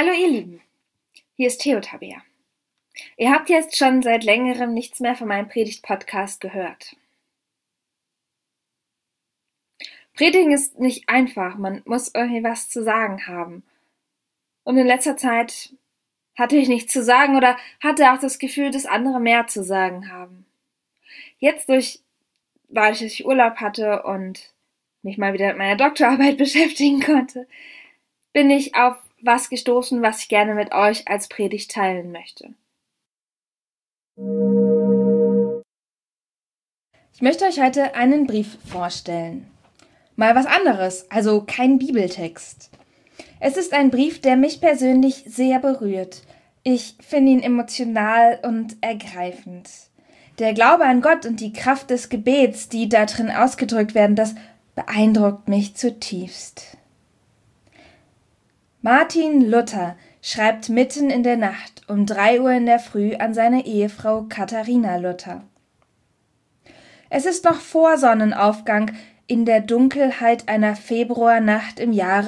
Hallo ihr Lieben, hier ist Theo Tabea. Ihr habt jetzt schon seit längerem nichts mehr von meinem Predigt-Podcast gehört. Predigen ist nicht einfach, man muss irgendwie was zu sagen haben. Und in letzter Zeit hatte ich nichts zu sagen oder hatte auch das Gefühl, dass andere mehr zu sagen haben. Jetzt weil ich Urlaub hatte und mich mal wieder mit meiner Doktorarbeit beschäftigen konnte, bin ich auf was gestoßen, was ich gerne mit euch als Predigt teilen möchte. Ich möchte euch heute einen Brief vorstellen. Mal was anderes, also kein Bibeltext. Es ist ein Brief, der mich persönlich sehr berührt. Ich finde ihn emotional und ergreifend. Der Glaube an Gott und die Kraft des Gebets, die da drin ausgedrückt werden, das beeindruckt mich zutiefst. Martin Luther schreibt mitten in der Nacht um 3 Uhr in der Früh an seine Ehefrau Katharina Luther. Es ist noch vor Sonnenaufgang in der Dunkelheit einer Februarnacht im Jahre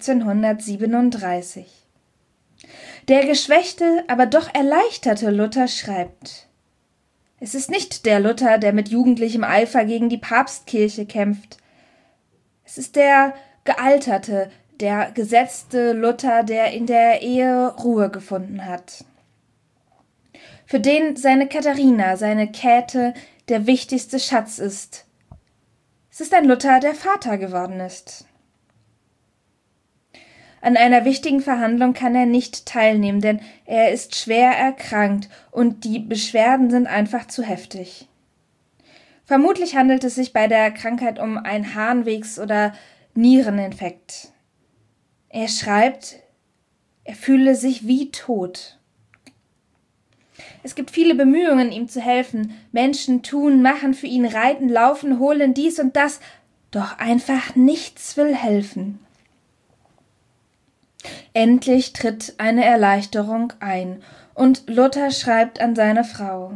1537. Der geschwächte, aber doch erleichterte Luther schreibt: Es ist nicht der Luther, der mit jugendlichem Eifer gegen die Papstkirche kämpft. Es ist der gealterte, der gesetzte Luther, der in der Ehe Ruhe gefunden hat. Für den seine Katharina, seine Käthe, der wichtigste Schatz ist. Es ist ein Luther, der Vater geworden ist. An einer wichtigen Verhandlung kann er nicht teilnehmen, denn er ist schwer erkrankt und die Beschwerden sind einfach zu heftig. Vermutlich handelt es sich bei der Krankheit um einen Harnwegs- oder Niereninfekt. Er schreibt, er fühle sich wie tot. Es gibt viele Bemühungen, ihm zu helfen. Menschen tun, machen für ihn, reiten, laufen, holen dies und das. Doch einfach nichts will helfen. Endlich tritt eine Erleichterung ein und Luther schreibt an seine Frau: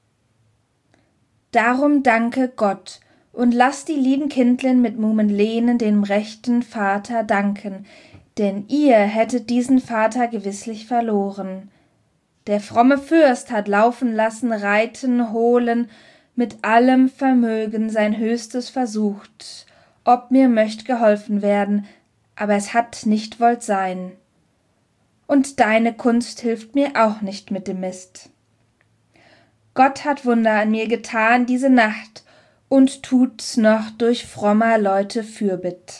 Darum danke Gott und lass die lieben Kindlein mit Mumen Lenen dem rechten Vater danken, denn ihr hättet diesen Vater gewisslich verloren. Der fromme Fürst hat laufen lassen, reiten, holen, mit allem Vermögen sein Höchstes versucht, ob mir möcht geholfen werden, aber es hat nicht wollt sein. Und deine Kunst hilft mir auch nicht mit dem Mist. Gott hat Wunder an mir getan diese Nacht und tut's noch durch frommer Leute Fürbitt.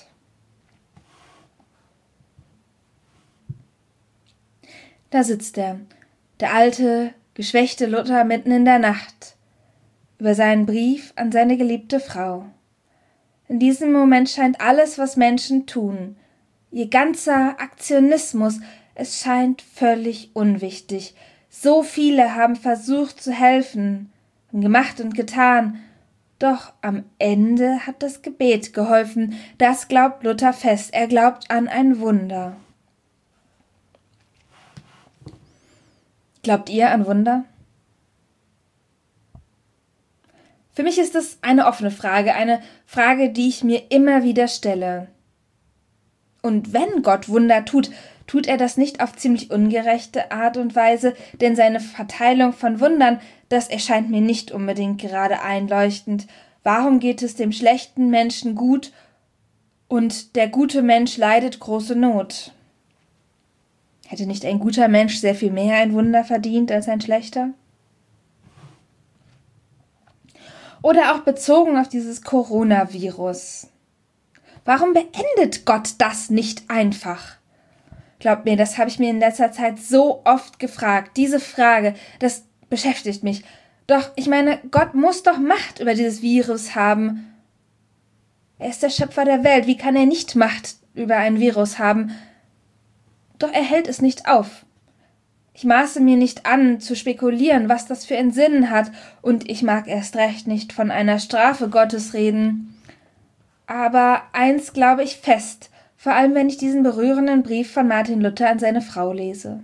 Da sitzt er, der alte, geschwächte Luther mitten in der Nacht, über seinen Brief an seine geliebte Frau. In diesem Moment scheint alles, was Menschen tun, ihr ganzer Aktionismus, es scheint völlig unwichtig. So viele haben versucht zu helfen, haben gemacht und getan, doch am Ende hat das Gebet geholfen, das glaubt Luther fest, er glaubt an ein Wunder. Glaubt ihr an Wunder? Für mich ist es eine offene Frage, eine Frage, die ich mir immer wieder stelle. Und wenn Gott Wunder tut, tut er das nicht auf ziemlich ungerechte Art und Weise, denn seine Verteilung von Wundern, das erscheint mir nicht unbedingt gerade einleuchtend. Warum geht es dem schlechten Menschen gut und der gute Mensch leidet große Not? Hätte nicht ein guter Mensch sehr viel mehr ein Wunder verdient als ein schlechter? Oder auch bezogen auf dieses Coronavirus. Warum beendet Gott das nicht einfach? Glaubt mir, das habe ich mir in letzter Zeit so oft gefragt. Diese Frage, das beschäftigt mich. Doch, ich meine, Gott muss doch Macht über dieses Virus haben. Er ist der Schöpfer der Welt. Wie kann er nicht Macht über ein Virus haben? Doch er hält es nicht auf. Ich maße mir nicht an, zu spekulieren, was das für einen Sinn hat, und ich mag erst recht nicht von einer Strafe Gottes reden. Aber eins glaube ich fest, vor allem wenn ich diesen berührenden Brief von Martin Luther an seine Frau lese.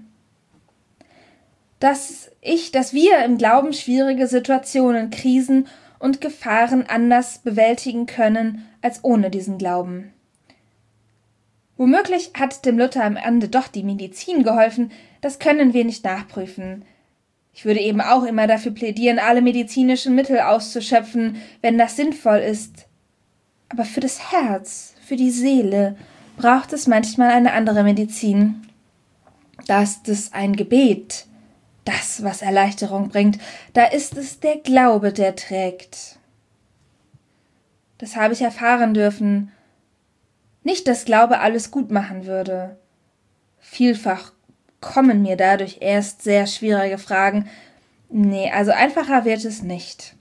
Dass wir im Glauben schwierige Situationen, Krisen und Gefahren anders bewältigen können als ohne diesen Glauben. Womöglich hat dem Luther am Ende doch die Medizin geholfen, das können wir nicht nachprüfen. Ich würde eben auch immer dafür plädieren, alle medizinischen Mittel auszuschöpfen, wenn das sinnvoll ist. Aber für das Herz, für die Seele, braucht es manchmal eine andere Medizin. Da ist es ein Gebet, das, was Erleichterung bringt. Da ist es der Glaube, der trägt. Das habe ich erfahren dürfen. Nicht, dass Glaube alles gut machen würde. Vielfach kommen mir dadurch erst sehr schwierige Fragen. Nee, also einfacher wird es nicht.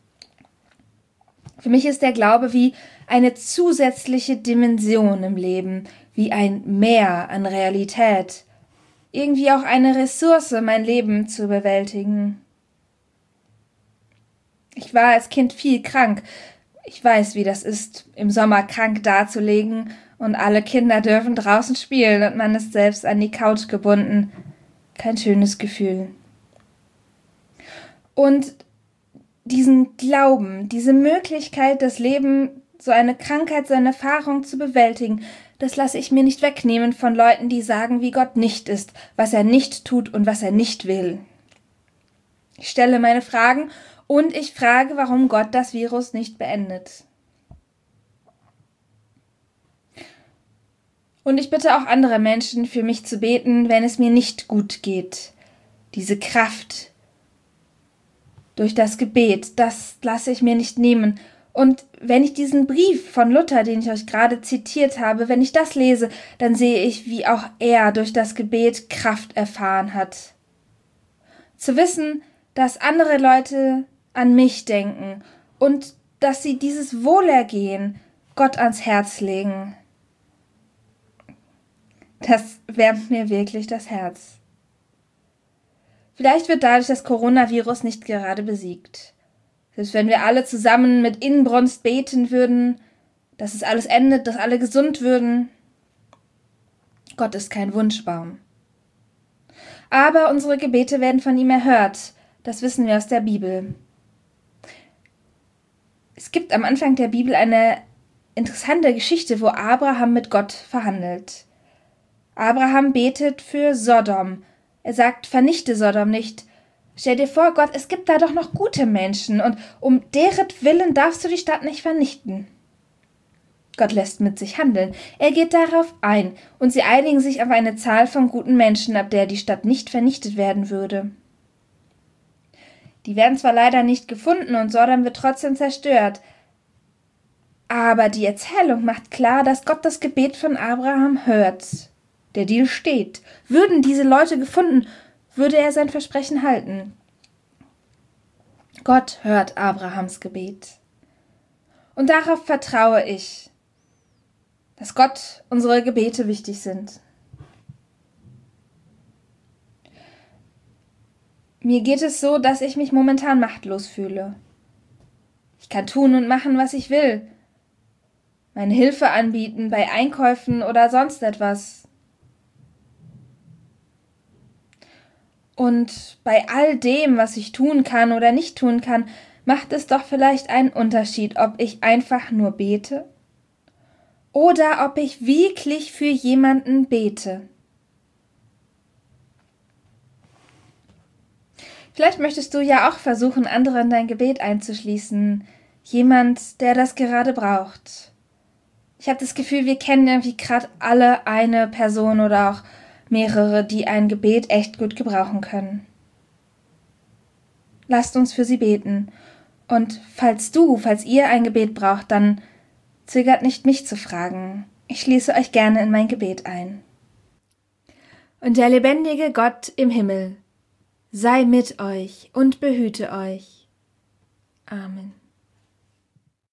Für mich ist der Glaube wie eine zusätzliche Dimension im Leben, wie ein Meer an Realität. Irgendwie auch eine Ressource, mein Leben zu bewältigen. Ich war als Kind viel krank. Ich weiß, wie das ist, im Sommer krank dazulegen und alle Kinder dürfen draußen spielen und man ist selbst an die Couch gebunden. Kein schönes Gefühl. Und diesen Glauben, diese Möglichkeit, das Leben, so eine Krankheit, so eine Erfahrung zu bewältigen, das lasse ich mir nicht wegnehmen von Leuten, die sagen, wie Gott nicht ist, was er nicht tut und was er nicht will. Ich stelle meine Fragen und ich frage, warum Gott das Virus nicht beendet. Und ich bitte auch andere Menschen, für mich zu beten, wenn es mir nicht gut geht. Diese Kraft durch das Gebet, das lasse ich mir nicht nehmen. Und wenn ich diesen Brief von Luther, den ich euch gerade zitiert habe, wenn ich das lese, dann sehe ich, wie auch er durch das Gebet Kraft erfahren hat. Zu wissen, dass andere Leute an mich denken und dass sie dieses Wohlergehen Gott ans Herz legen. Das wärmt mir wirklich das Herz. Vielleicht wird dadurch das Coronavirus nicht gerade besiegt. Selbst wenn wir alle zusammen mit Inbrunst beten würden, dass es alles endet, dass alle gesund würden. Gott ist kein Wunschbaum. Aber unsere Gebete werden von ihm erhört. Das wissen wir aus der Bibel. Es gibt am Anfang der Bibel eine interessante Geschichte, wo Abraham mit Gott verhandelt. Abraham betet für Sodom. Er sagt, vernichte Sodom nicht. Stell dir vor, Gott, es gibt da doch noch gute Menschen und um deretwillen darfst du die Stadt nicht vernichten. Gott lässt mit sich handeln. Er geht darauf ein und sie einigen sich auf eine Zahl von guten Menschen, ab der die Stadt nicht vernichtet werden würde. Die werden zwar leider nicht gefunden und Sodom wird trotzdem zerstört. Aber die Erzählung macht klar, dass Gott das Gebet von Abraham hört. Der Deal steht. Würden diese Leute gefunden, würde er sein Versprechen halten. Gott hört Abrahams Gebet. Und darauf vertraue ich, dass Gott unsere Gebete wichtig sind. Mir geht es so, dass ich mich momentan machtlos fühle. Ich kann tun und machen, was ich will. Meine Hilfe anbieten bei Einkäufen oder sonst etwas. Und bei all dem, was ich tun kann oder nicht tun kann, macht es doch vielleicht einen Unterschied, ob ich einfach nur bete oder ob ich wirklich für jemanden bete. Vielleicht möchtest du ja auch versuchen, andere in dein Gebet einzuschließen. Jemand, der das gerade braucht. Ich habe das Gefühl, wir kennen irgendwie gerade alle eine Person oder auch mehrere, die ein Gebet echt gut gebrauchen können. Lasst uns für sie beten. Und falls ihr ein Gebet braucht, dann zögert nicht, mich zu fragen. Ich schließe euch gerne in mein Gebet ein. Und der lebendige Gott im Himmel sei mit euch und behüte euch. Amen.